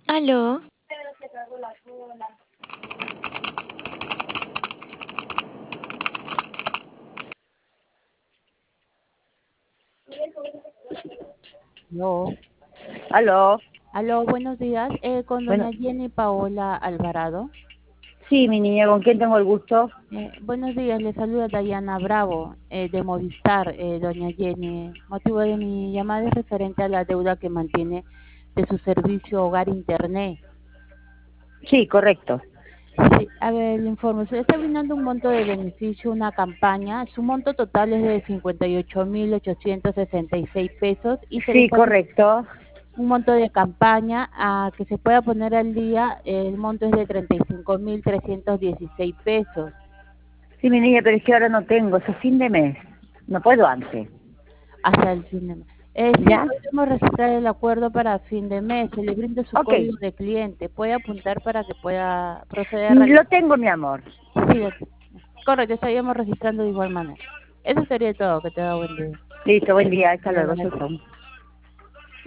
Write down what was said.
Aló, No. Aló, Aló, buenos días. Con bueno, doña Jenny Paola Alvarado. sí, mi niña, ¿con quién tengo el gusto? Buenos días, le saluda Dayana Bravo, de Movistar, doña Jenny. Motivo de mi llamada es referente a la deuda que mantiene de su servicio Hogar Internet. Sí, correcto. Sí, a ver, le informo. Se está brindando un monto de beneficio, una campaña. Su monto total es de 58.866 pesos y se le Sí, está correcto. un monto de campaña a que se pueda poner al día, el monto es de 35.316 pesos Sí, mi niña, pero es que ahora no tengo, es a fin de mes. No puedo antes. hasta el fin de mes. Sí, ¿Ya? podemos registrar el acuerdo para fin de mes, se le brinda su Ok. código de cliente, puede apuntar para que pueda proceder a Lo realizar. tengo, mi amor. Sí, correcto, estaríamos registrando de igual manera. Eso sería todo, que te da buen día. Listo, buen día. Hasta Hasta luego, luego. bye. Chau, chau.